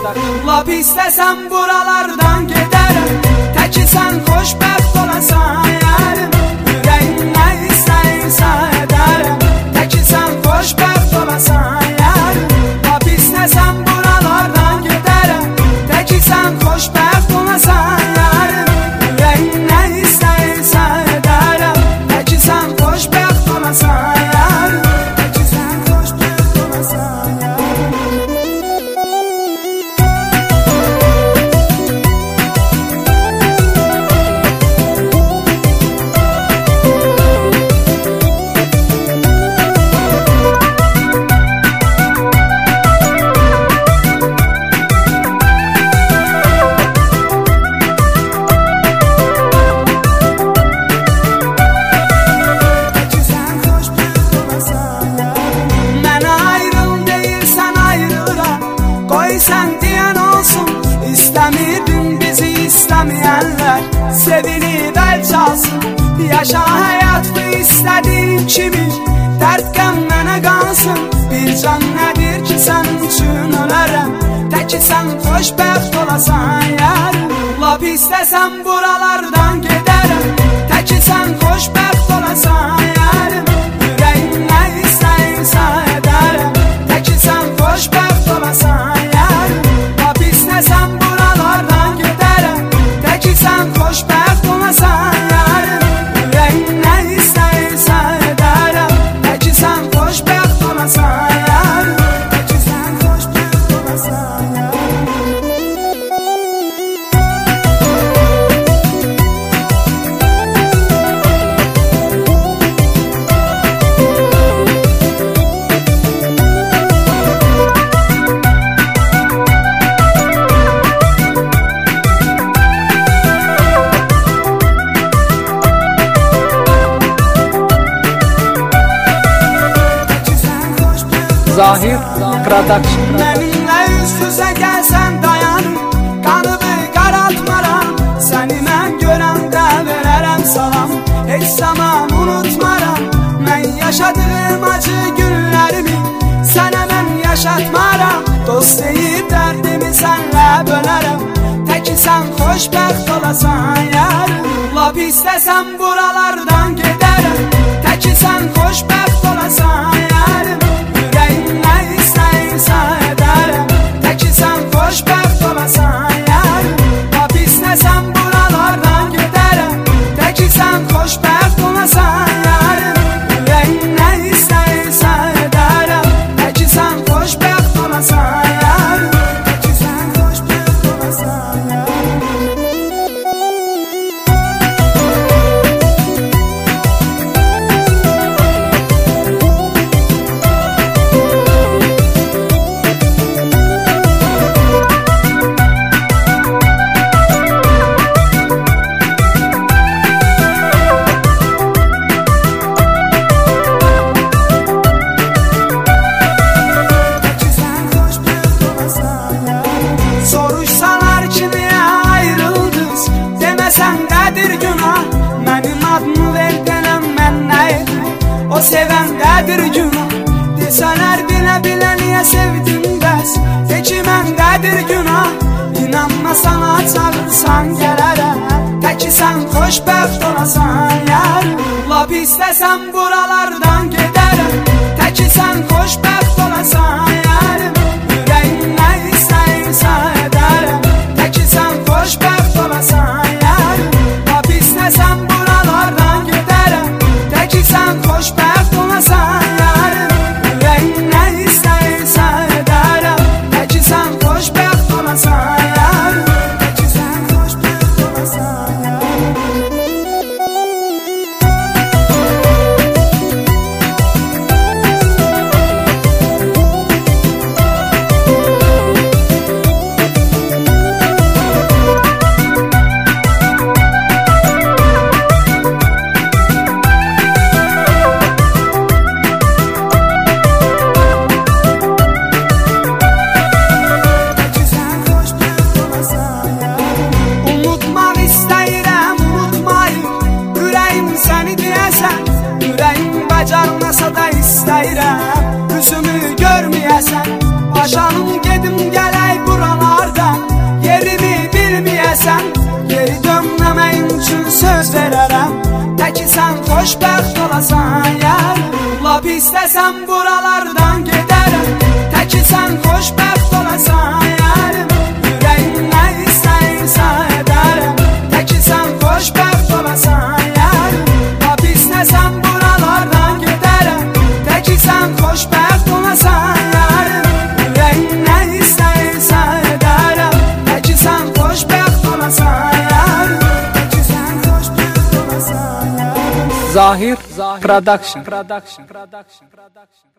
Production. Lap istəsən buralardan gedərəm, təki sən xoşbəxt olasan yarim. Ürəyim nə istəyirsə edərəm, təki sən xoşbəxt olasan yarim. Lap istəsən buralardan gedərəm, təki sən xoşbəxt olasan yarim. Ürəyim nə istəyirsə edərəm, təki sən xoşbəxt olasan yarim. Təki sən xoşbəxt olasan yarim. Sen diyen olsun, istemirdim bizi istemeyenler. Sevinip el çalsın, yaşa hayatı istediğin kimi. Dert mənə qalsın, bir can nədir ki sən üçün ölərəm. Təki sən xoşbəxt olasan yarim. Lap istəsən buralardan gedərəm, təki sən xoşbəxt olasan yarim. Ürəyim nə istəyirsə edərəm, təki sən xoşbəxt olasan yarim. Lap istəsən buralardan gedərəm, təki sən xoşbəxt olasan yarim. Ürəyim nə istəyirsə edərəm, təki sən xoşbəxt olasan yarim. Təki sən xoşbəxt olasan yarim. Zahir Production. Mənimlə üst-üzə gəlsən dayanım, qanımı qaraltmaram. Səni mən görəndə verərəm salam, heç zaman unutmaram. Mən yaşadığım acı günlərimi sənə mən yaşatmaram. Dost deyib dərdimi sənlə bölərəm, təki sən xoşbəxt olasan yarim. Lap istəsən buralardan gedərəm, təki sən xoşbəxt olasan yarim. Ürəyim nə istəyirsə edərəm, təki sən xoşbəxt olasan yarim. Lap istəsən buralardan gedərəm, təki sən xoşbəxt olasan yarim. Ürəyim nə istəyirsə edərəm, təki sən xoşbəxt olasan yarim. Təki sən xoşbəxt olasan yarim. Soruşsalar ki niye ayrıldınız, deməsən qədir günah. Mənim adımı ver denəm mən nə edim, o sevən qədir günah. Desələr bilə-bilə niyə sevdin bəs, de ki mən qədir günah. İnanma sana çağırsan gələrəm, təki sən xoşbəxt olasan yarim. Lap istəsən buralardan gedərəm, təki sən xoşbəxt olasan yarim. Ürəyim nə istəyirsə edərəm, təki sən xoşbəxt olasan yarim. Lap istəsən buralardan gedərəm, təki sən xoşbəxt olasan yarim. Ürəyim nə istəyirsə edərəm, təki sən xoşbəxt olasan yarim. Təki sən xoşbəxt olasan yarim. bacarmasa da istəyirəm üzümü görməyəsən. Başanım gedim gələk buralar xoşbəxt olasan yarim. Lap istəsən buralardan gedərəm, təki sən xoşbəxt olasan yarim. Ürəyim nə istəyirsə edərəm, təki sən xoşbəxt olasan yarim. Lap istəsən buralardan gedərəm, təki sən xoşbəxt olasan yarim. Ürəyim nə istəyirsə edərəm, təki sən xoşbəxt olasan yarim. Təki sən xoşbəxt olasan yarim. Zahir Production.